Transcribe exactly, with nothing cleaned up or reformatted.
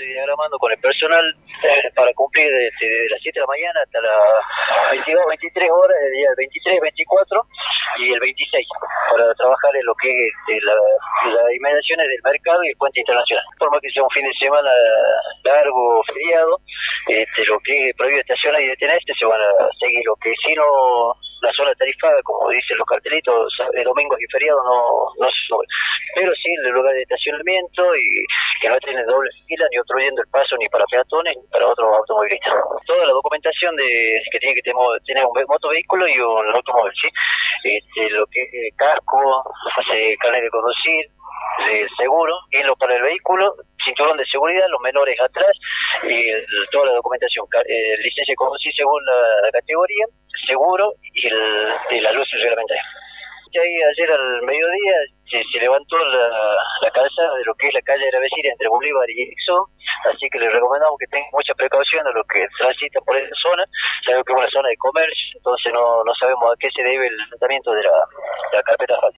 estoy diagramando con el personal eh, para cumplir desde, desde las siete de la mañana hasta las veintidós, veintitrés horas, el día veintitrés, veinticuatro y el veintiséis, para trabajar en lo que es este, la, las inmediaciones del mercado y el puente internacional. Por más que sea un fin de semana largo, feriado, este, lo que es prohibido estacionar y detenerse se van a seguir. Lo que si no, la zona tarifada, como dicen los cartelitos, de domingos y feriados no, no se sube. Pero sí el lugar de estacionamiento y que no tiene doble fila ni obstruyendo el paso ni para peatones ni para otros automovilistas. Toda la documentación de que tiene que tener un motovehículo y un automóvil, ¿sí? Este, lo que es casco, eh, carnet de conducir, el seguro, y lo para el vehículo, cinturón de seguridad, los menores atrás, y el, toda la documentación, eh, licencia de conducir según la, la categoría, seguro y, el, y la luz reglamentaria. Y ahí ayer al mediodía se, se levantó la, la calzada de lo que es la calle de la vecina entre Bolívar y Exxon, así que les recomendamos que tengan mucha precaución a los que transitan por esa zona. Sabemos que es una zona de comercio, entonces no, no sabemos a qué se debe el tratamiento de la, de la carpeta asfáltica.